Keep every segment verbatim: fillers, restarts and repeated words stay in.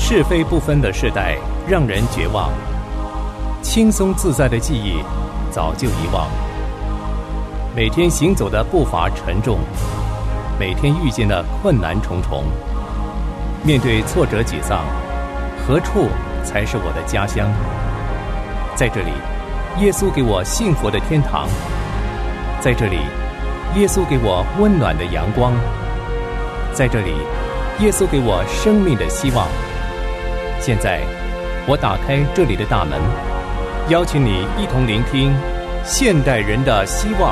是非不分的时代让人绝望，轻松自在的记忆早就遗忘。每天行走的步伐沉重，每天遇见的困难重重。面对挫折沮丧，何处才是我的家乡？在这里，耶稣给我幸福的天堂。在这里，耶稣给我温暖的阳光。在这里，耶稣给我生命的希望。现在，我打开这里的大门，邀请你一同聆听现代人的希望。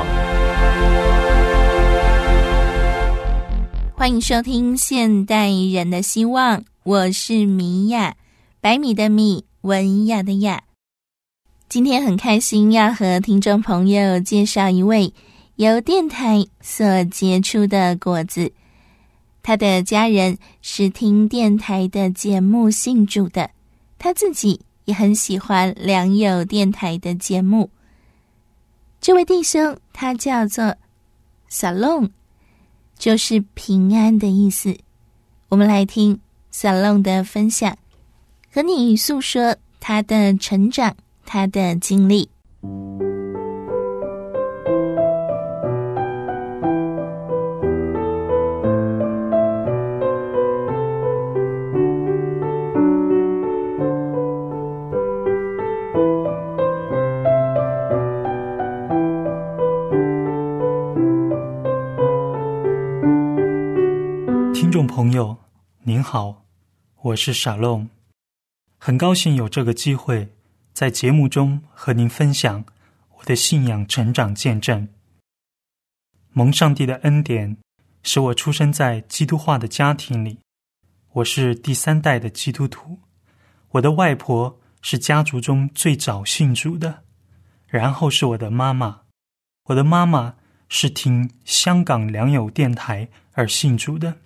欢迎收听现代人的希望，我是米娅，百米的米，文雅的雅。今天很开心要和听众朋友介绍一位由电台所结出的果子。他的家人是听电台的节目信主的，他自己也很喜欢良友电台的节目。这位弟兄他叫做 Salom， 就是平安的意思。我们来听 Salom 的分享，和你诉说他的成长，他的经历。 听众朋友您好，我是沙龙，很高兴有这个机会在节目中和您分享我的信仰成长见证。蒙上帝的恩典使我出生在基督化的家庭里，我是第三代的基督徒。我的外婆是家族中最早信主的，然后是我的妈妈，我的妈妈是听香港良友电台而信主的。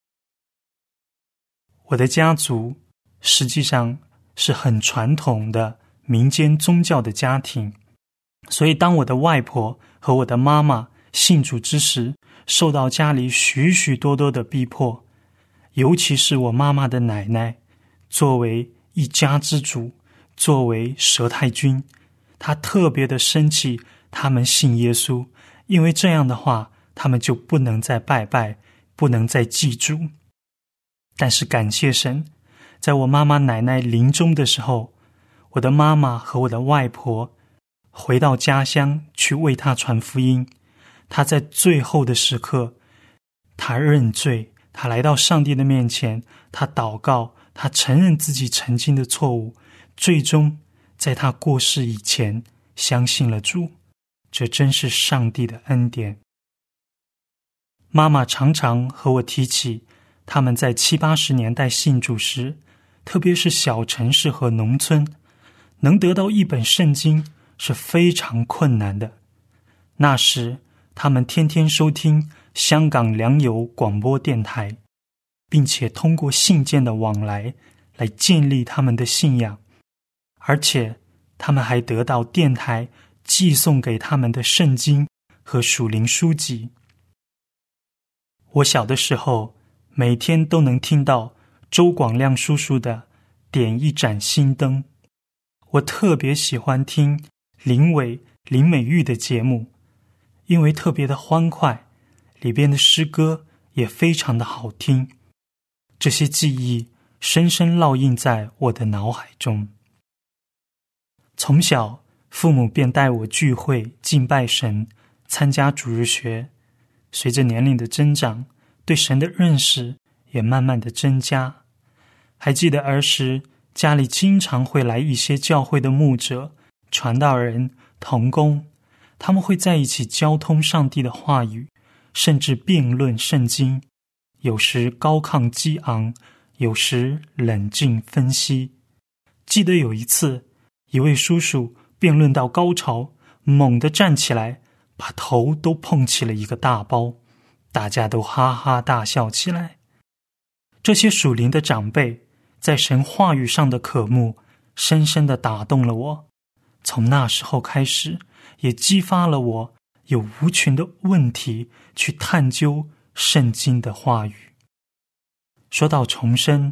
我的家族实际上是很传统的民间宗教的家庭，所以当我的外婆和我的妈妈信主之时，受到家里许许多多的逼迫，尤其是我妈妈的奶奶，作为一家之主，作为佘太君，她特别的生气他们信耶稣，因为这样的话他们就不能再拜拜，不能再祭主。但是感谢神，在我妈妈奶奶临终的时候，我的妈妈和我的外婆回到家乡去为她传福音。她在最后的时刻，她认罪，她来到上帝的面前，她祷告，她承认自己曾经的错误，最终在她过世以前相信了主。这真是上帝的恩典。妈妈常常和我提起他们在七八十年代信主时，特别是小城市和农村，能得到一本圣经是非常困难的。那时他们天天收听香港良友广播电台，并且通过信件的往来来建立他们的信仰，而且他们还得到电台寄送给他们的圣经和属灵书籍。我小的时候每天都能听到周广亮叔叔的点一盏心灯。我特别喜欢听林伟、林美玉的节目，因为特别的欢快，里边的诗歌也非常的好听。这些记忆深深烙印在我的脑海中。从小父母便带我聚会敬拜神，参加主日学。随着年龄的增长，对神的认识也慢慢的增加。还记得儿时家里经常会来一些教会的牧者、传道人、同工，他们会在一起交通上帝的话语，甚至辩论圣经，有时高亢激昂，有时冷静分析。记得有一次，一位叔叔辩论到高潮，猛地站起来，把头都碰起了一个大包，大家都哈哈大笑起来。这些属灵的长辈在神话语上的渴慕，深深地打动了我。从那时候开始，也激发了我有无穷的问题去探究圣经的话语。说到重生，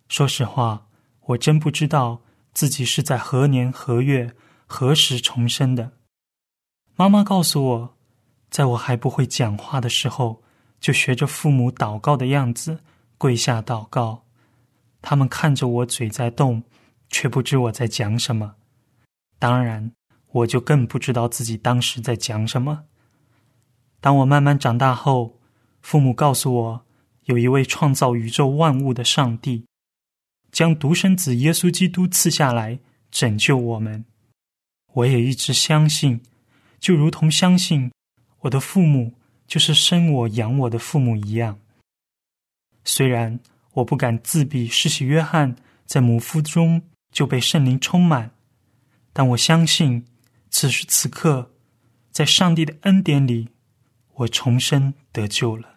说实话，我真不知道自己是在何年何月何时重生的。妈妈告诉我，在我还不会讲话的时候，就学着父母祷告的样子跪下祷告。他们看着我嘴在动，却不知我在讲什么。当然，我就更不知道自己当时在讲什么。当我慢慢长大后，父母告诉我，有一位创造宇宙万物的上帝，将独生子耶稣基督赐下来拯救我们。我也一直相信，就如同相信我的父母就是生我养我的父母一样。虽然我不敢自比施洗约翰在母腹中就被圣灵充满，但我相信此时此刻，在上帝的恩典里，我重生得救了。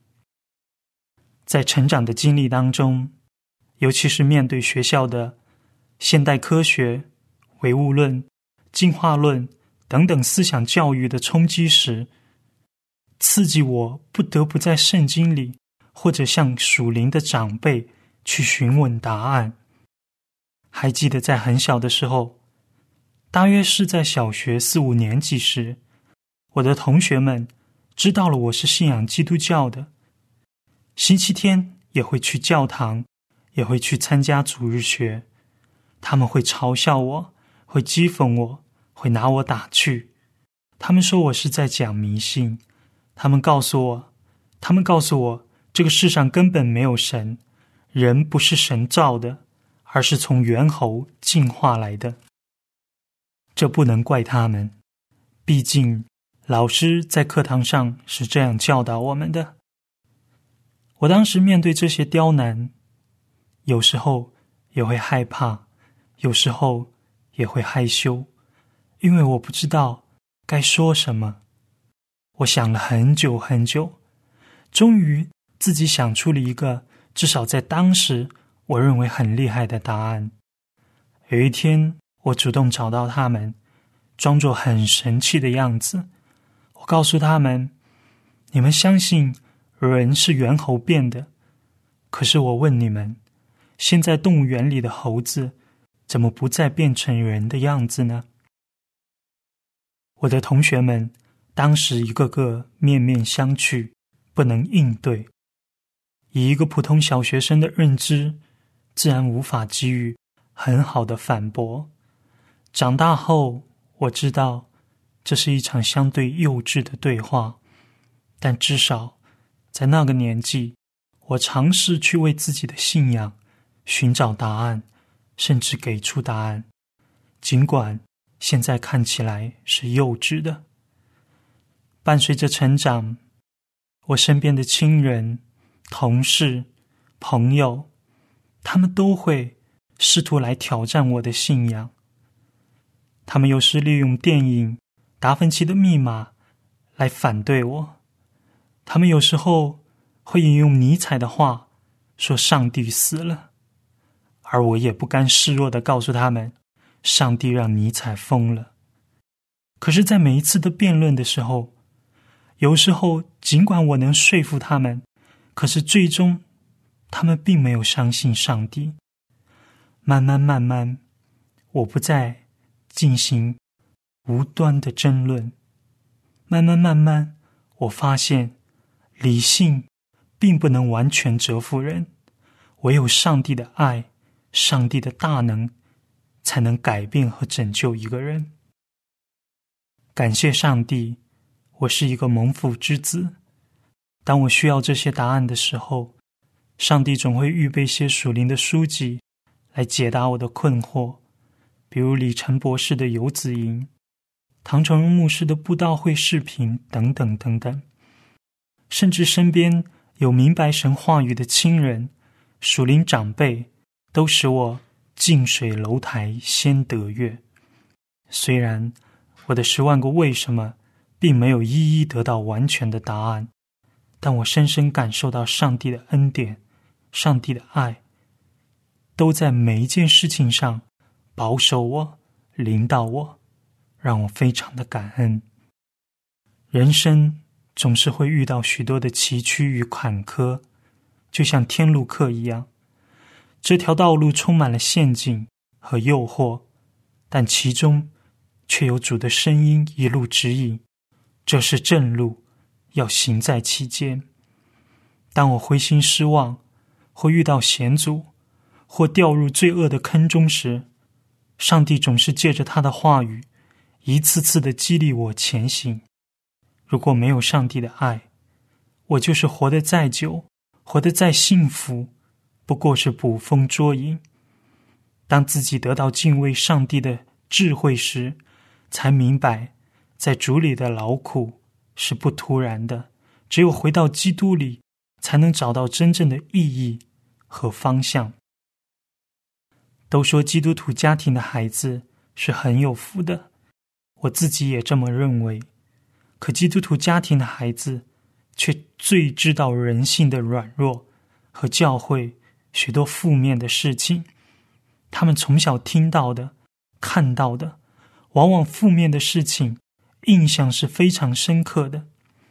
在成长的经历当中，尤其是面对学校的现代科学、唯物论、进化论等等思想教育的冲击时，刺激我不得不在圣经里或者向属灵的长辈去询问答案。还记得在很小的时候，大约是在小学四五年级时，我的同学们知道了我是信仰基督教的，星期天也会去教堂，也会去参加主日学。他们会嘲笑我，会讥讽我，会拿我打趣。他们说我是在讲迷信，他们告诉我，他们告诉我，这个世上根本没有神，人不是神造的，而是从猿猴进化来的。这不能怪他们，毕竟老师在课堂上是这样教导我们的。我当时面对这些刁难，有时候也会害怕，有时候也会害羞，因为我不知道该说什么。我想了很久很久，终于自己想出了一个至少在当时我认为很厉害的答案。有一天，我主动找到他们，装作很神气的样子。我告诉他们，你们相信人是猿猴变的，可是我问你们，现在动物园里的猴子怎么不再变成人的样子呢？我的同学们当时一个个面面相觑，不能应对。以一个普通小学生的认知，自然无法给予很好的反驳。长大后，我知道这是一场相对幼稚的对话，但至少在那个年纪，我尝试去为自己的信仰寻找答案，甚至给出答案，尽管现在看起来是幼稚的。伴随着成长，我身边的亲人、同事、朋友，他们都会试图来挑战我的信仰。他们有时利用电影《达芬奇的密码》来反对我，他们有时候会引用尼采的话，说上帝死了，而我也不甘示弱地告诉他们，上帝让尼采疯了。可是在每一次的辩论的时候，有时候尽管我能说服他们，可是最终他们并没有相信上帝。慢慢慢慢，我不再进行无端的争论。慢慢慢慢，我发现理性并不能完全折服人，唯有上帝的爱，上帝的大能，才能改变和拯救一个人。感谢上帝，我是一个蒙福之子。当我需要这些答案的时候，上帝总会预备些属灵的书籍来解答我的困惑，比如李晨博士的游子吟，唐崇荣牧师的布道会视频等等等等。甚至身边有明白神话语的亲人、属灵长辈，都使我近水楼台先得月。虽然我的十万个为什么并没有一一得到完全的答案，但我深深感受到上帝的恩典，上帝的爱，都在每一件事情上保守我，领导我，让我非常的感恩。人生总是会遇到许多的崎岖与坎坷，就像天路客一样， 这条道路充满了陷阱和诱惑，但其中却有主的声音一路指引，这是正路，要行在其间。当我灰心失望，或遇到险阻，或掉入罪恶的坑中时，上帝总是借着他的话语一次次地激励我前行。如果没有上帝的爱，我就是活得再久，活得再幸福，不过是捕风捉影。当自己得到敬畏上帝的智慧时，才明白在主里的劳苦是不突然的，只有回到基督里，才能找到真正的意义和方向。都说基督徒家庭的孩子是很有福的，我自己也这么认为。可基督徒家庭的孩子却最知道人性的软弱和教会许多负面的事情。他们从小听到的、看到的，往往负面的事情印象是非常深刻的。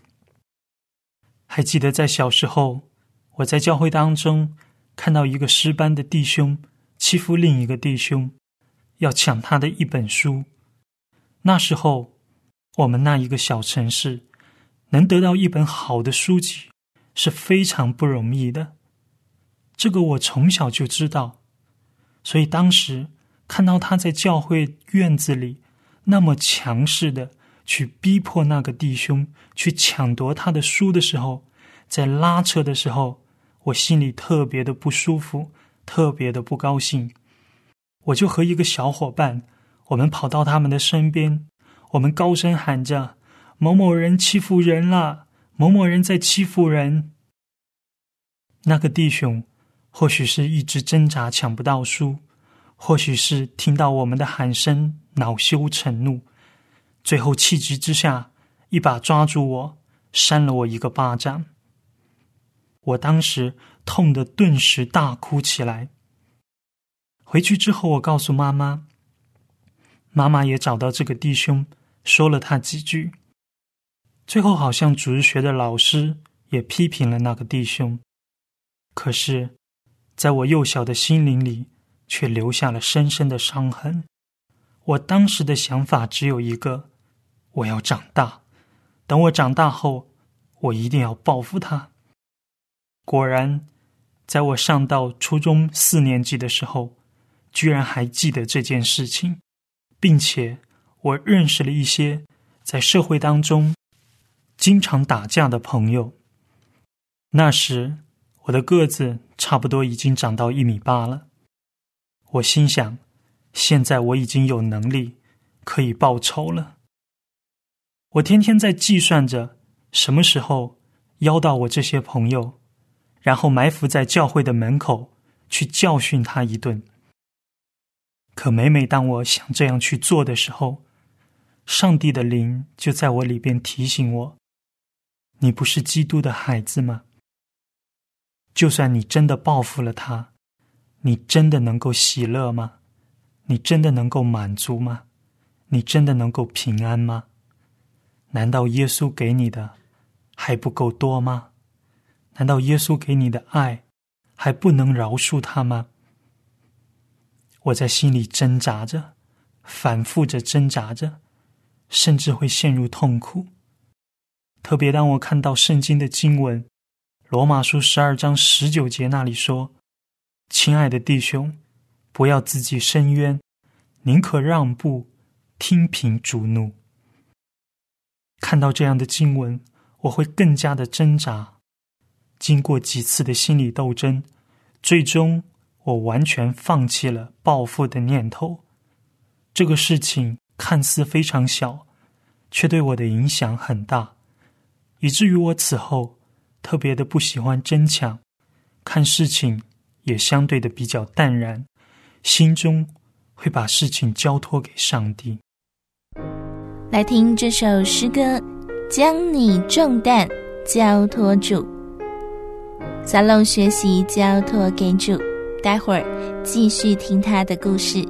还记得在小时候，我在教会当中看到一个诗班的弟兄欺负另一个弟兄，要抢他的一本书。那时候我们那一个小城市能得到一本好的书籍是非常不容易的，这个我从小就知道。所以当时看到他在教会院子里那么强势的去逼迫那个弟兄去抢夺他的书的时候，在拉扯的时候，我心里特别的不舒服，特别的不高兴。我就和一个小伙伴，我们跑到他们的身边，我们高声喊着，某某人欺负人了，某某人在欺负人。那个弟兄或许是一直挣扎抢不到书，或许是听到我们的喊声恼羞成怒，最后气急之下一把抓住我，扇了我一个巴掌。我当时痛得顿时大哭起来。回去之后我告诉妈妈，妈妈也找到这个弟兄，说了他几句。最后好像主日学的老师也批评了那个弟兄，可是在我幼小的心灵里却留下了深深的伤痕。我当时的想法只有一个，我要长大，等我长大后，我一定要报复他。果然，在我上到初中四年级的时候，居然还记得这件事情，并且我认识了一些在社会当中经常打架的朋友。那时我的个子差不多已经长到一米八了，我心想，现在我已经有能力可以报仇了。我天天在计算着什么时候邀到我这些朋友，然后埋伏在教会的门口去教训他一顿。可每每当我想这样去做的时候，上帝的灵就在我里边提醒我，你不是基督的孩子吗？就算你真的报复了他，你真的能够喜乐吗？你真的能够满足吗？你真的能够平安吗？难道耶稣给你的还不够多吗？难道耶稣给你的爱还不能饶恕他吗？我在心里挣扎着，反复着挣扎着，甚至会陷入痛苦。特别当我看到圣经的经文，罗马书十二章十九节那里说，亲爱的弟兄，不要自己伸冤，宁可让步，听凭主怒。看到这样的经文，我会更加的挣扎。经过几次的心理斗争，最终我完全放弃了报复的念头。这个事情看似非常小，却对我的影响很大，以至于我此后特别的不喜欢争抢，看事情也相对的比较淡然，心中会把事情交托给上帝。 来听这首诗歌，将你重担交托主。撒龙学习交托给主，待会儿继续听他的故事。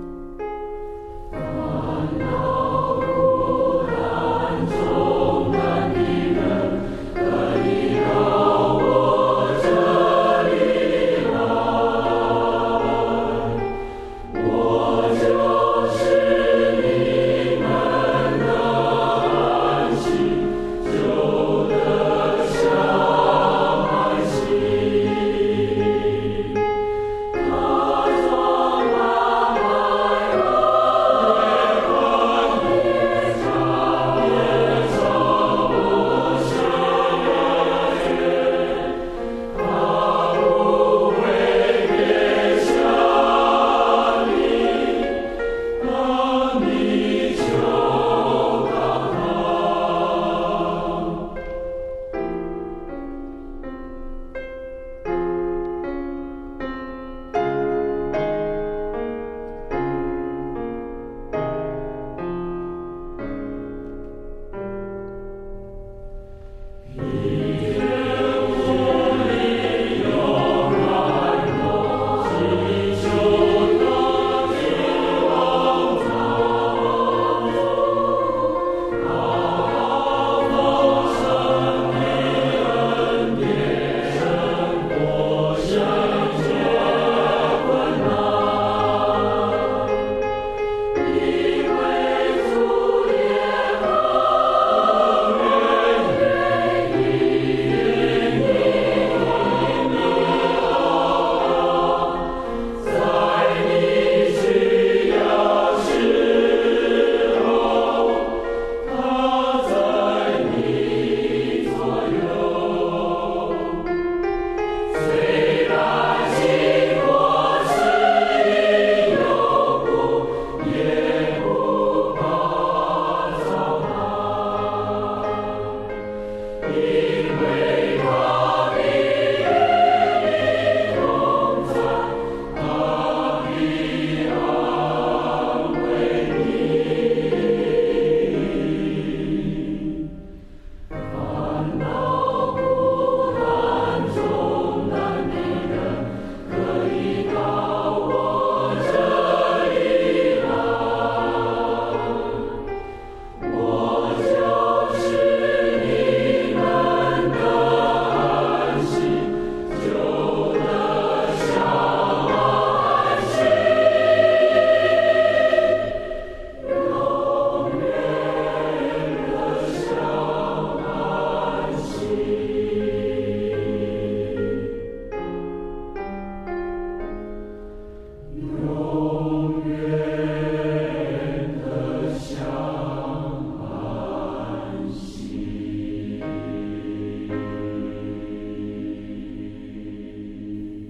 我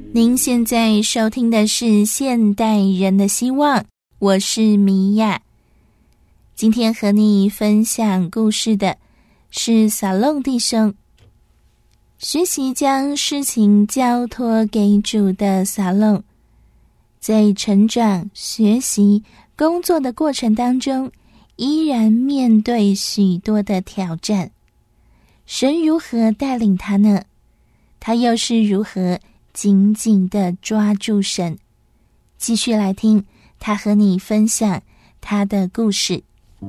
您现在收听的是现代人的希望，我是米娅。今天和你分享故事的是撒弄弟兄。学习将事情交托给主的撒弄，在成长、学习、工作的过程当中，依然面对许多的挑战。神如何带领他呢？他又是如何紧紧地抓住神？继续来听他和你分享他的故事。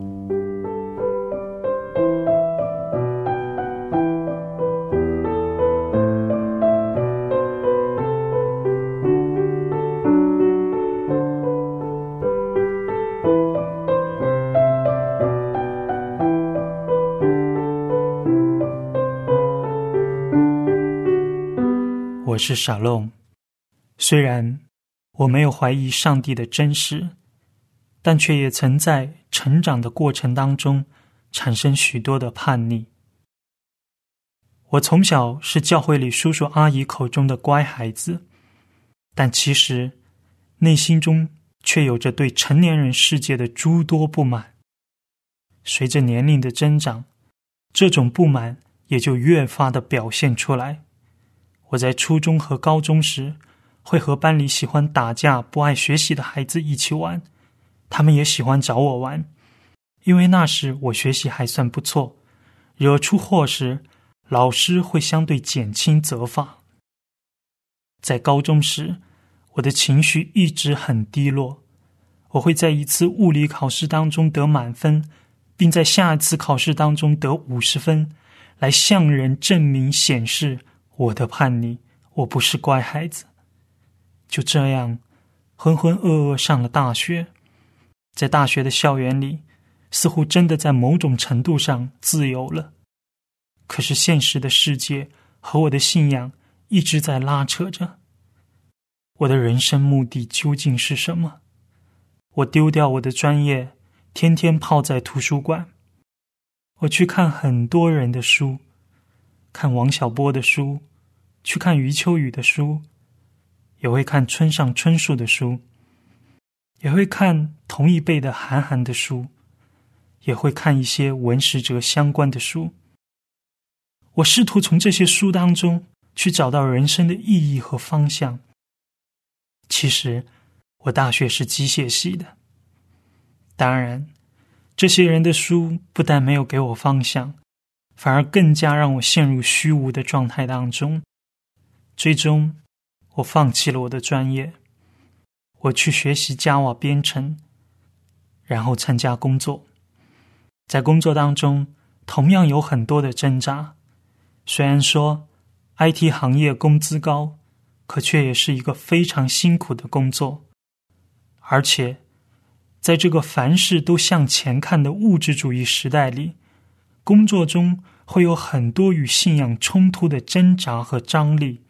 我是沙龙，虽然我没有怀疑上帝的真实，但却也曾在成长的过程当中产生许多的叛逆。我从小是教会里叔叔阿姨口中的乖孩子，但其实内心中却有着对成年人世界的诸多不满。随着年龄的增长，这种不满也就越发的表现出来。我在初中和高中时，会和班里喜欢打架、不爱学习的孩子一起玩，他们也喜欢找我玩，因为那时我学习还算不错，惹出祸时，老师会相对减轻责罚。在高中时，我的情绪一直很低落，我会在一次物理考试当中得满分，并在下一次考试当中得五十分，来向人证明显示我的叛逆，我不是乖孩子。就这样浑浑噩噩上了大学，在大学的校园里，似乎真的在某种程度上自由了。可是现实的世界和我的信仰一直在拉扯着。我的人生目的究竟是什么？我丢掉我的专业，天天泡在图书馆。我去看很多人的书，看王小波的书，去看余秋雨的书，也会看村上春树的书，也会看同一辈的韩寒的书，也会看一些文史哲相关的书。我试图从这些书当中去找到人生的意义和方向。其实我大学是机械系的，当然这些人的书不但没有给我方向，反而更加让我陷入虚无的状态当中。最终我放弃了我的专业，我去学习 Java 编程，然后参加工作。在工作当中同样有很多的挣扎，虽然说 I T 行业工资高，可却也是一个非常辛苦的工作。而且在这个凡事都向前看的物质主义时代里，工作中会有很多与信仰冲突的挣扎和张力。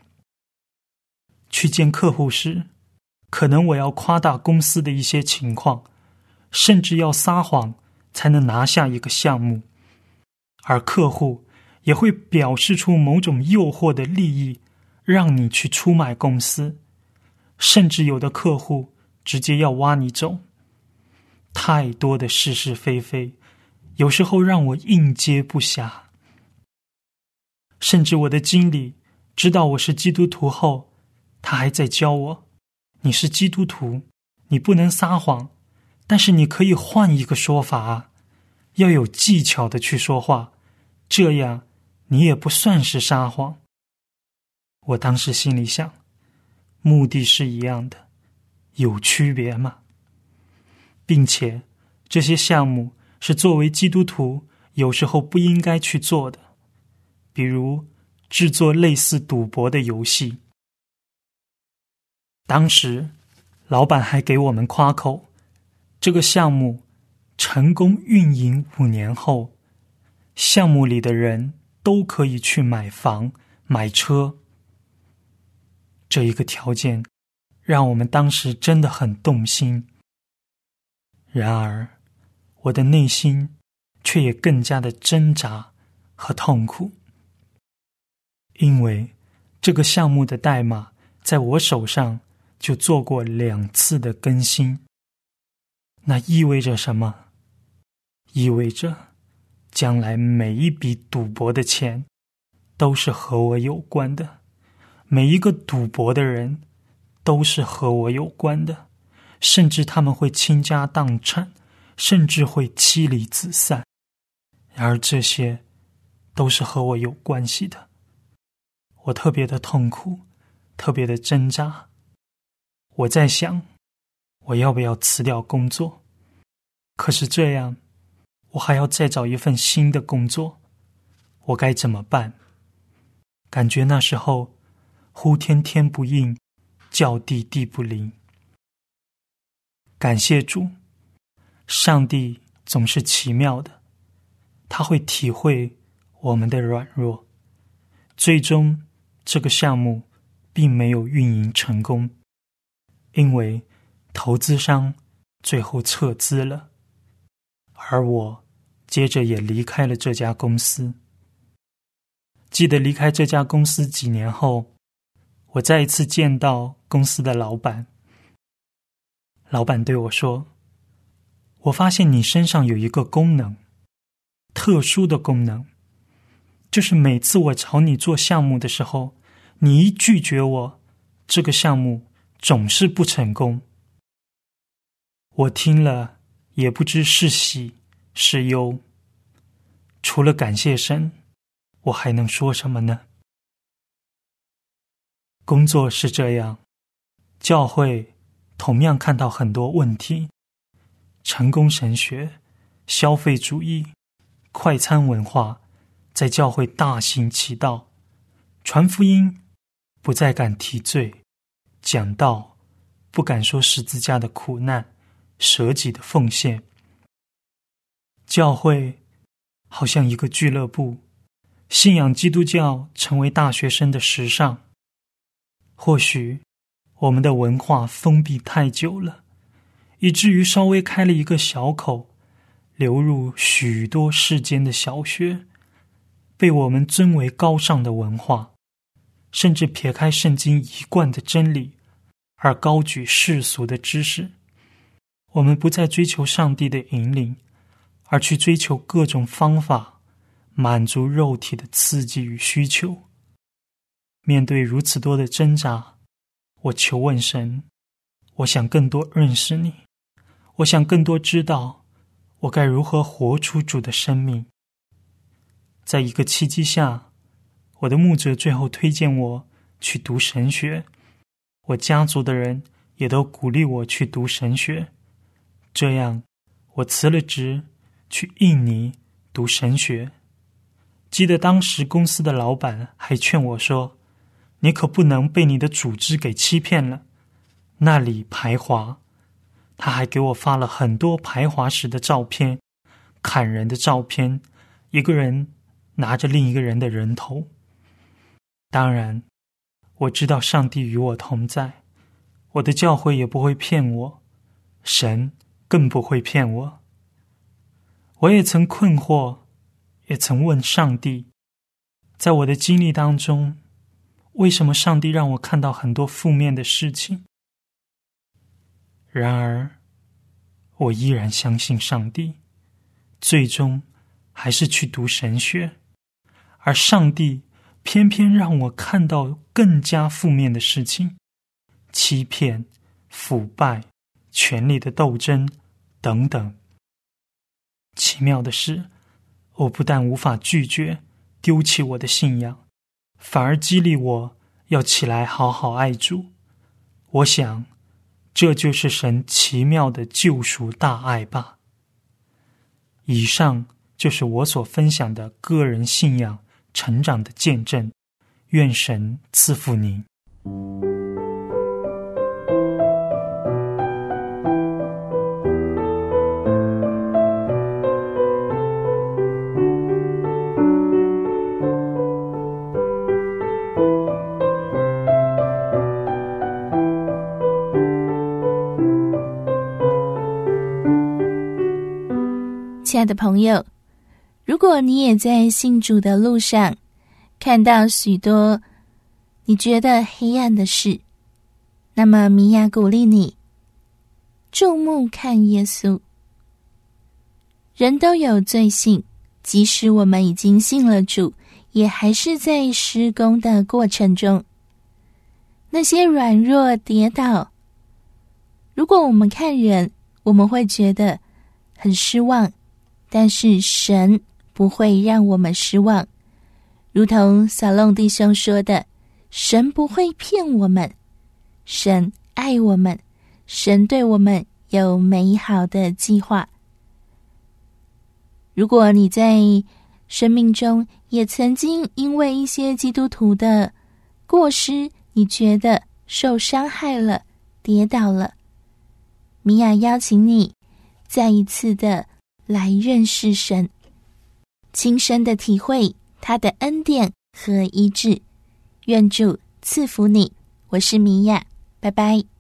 去见客户时，可能我要夸大公司的一些情况，甚至要撒谎才能拿下一个项目，而客户也会表示出某种诱惑的利益，让你去出卖公司，甚至有的客户直接要挖你走。太多的是是非非，有时候让我应接不暇。甚至我的经理知道我是基督徒后，他还在教我，你是基督徒，你不能撒谎，但是你可以换一个说法啊，要有技巧的去说话，这样你也不算是撒谎。我当时心里想，目的是一样的，有区别吗？并且这些项目是作为基督徒有时候不应该去做的，比如制作类似赌博的游戏。当时老板还给我们夸口，这个项目成功运营五年后，项目里的人都可以去买房买车。这一个条件让我们当时真的很动心。然而我的内心却也更加的挣扎和痛苦，因为这个项目的代码在我手上就做过两次的更新。那意味着什么？意味着将来每一笔赌博的钱都是和我有关的，每一个赌博的人都是和我有关的，甚至他们会倾家荡产，甚至会妻离子散，而这些都是和我有关系的。我特别的痛苦，特别的挣扎。我在想，我要不要辞掉工作？可是这样，我还要再找一份新的工作，我该怎么办？感觉那时候呼天天不应，叫地地不灵。感谢主，上帝总是奇妙的，他会体会我们的软弱。最终这个项目并没有运营成功，因为投资商最后撤资了，而我接着也离开了这家公司。记得离开这家公司几年后，我再一次见到公司的老板。老板对我说，我发现你身上有一个功能，特殊的功能，就是每次我找你做项目的时候，你一拒绝我，这个项目总是不成功。我听了也不知是喜是忧，除了感谢神，我还能说什么呢？工作是这样，教会同样看到很多问题，成功神学、消费主义、快餐文化在教会大行其道，传福音不再敢提罪，讲道不敢说十字架的苦难，舍己的奉献。教会好像一个俱乐部，信仰基督教成为大学生的时尚。或许我们的文化封闭太久了，以至于稍微开了一个小口，流入许多世间的小学，被我们尊为高尚的文化，甚至撇开圣经一贯的真理，而高举世俗的知识。我们不再追求上帝的引领，而去追求各种方法，满足肉体的刺激与需求。面对如此多的挣扎，我求问神，我想更多认识你，我想更多知道我该如何活出主的生命。在一个契机下，我的牧者最后推荐我去读神学，我家族的人也都鼓励我去读神学。这样我辞了职，去印尼读神学。记得当时公司的老板还劝我说，你可不能被你的组织给欺骗了，那里排华。他还给我发了很多排华时的照片，砍人的照片，一个人拿着另一个人的人头。当然，我知道上帝与我同在，我的教会也不会骗我，神更不会骗我。我也曾困惑，也曾问上帝，在我的经历当中，为什么上帝让我看到很多负面的事情？然而，我依然相信上帝，最终还是去读神学，而上帝偏偏让我看到更加负面的事情，欺骗、腐败、权力的斗争等等。奇妙的是，我不但无法拒绝丢弃我的信仰，反而激励我要起来好好爱主。我想，这就是神奇妙的救赎大爱吧。以上就是我所分享的个人信仰成长的见证，愿神赐福您。 亲爱的朋友，如果你也在信主的路上看到许多你觉得黑暗的事， 那么米娅鼓励你注目看耶稣。人都有罪性，即使我们已经信了主，也还是在施工的过程中。那些软弱跌倒，如果我们看人，我们会觉得很失望，但是神不会让我们失望。如同撒弄弟兄说的，神不会骗我们，神爱我们，神对我们有美好的计划。如果你在生命中也曾经因为一些基督徒的过失，你觉得受伤害了，跌倒了，米娅邀请你再一次的来认识神，亲身的体会他的恩典和医治。愿主赐福你，我是米娅，拜拜。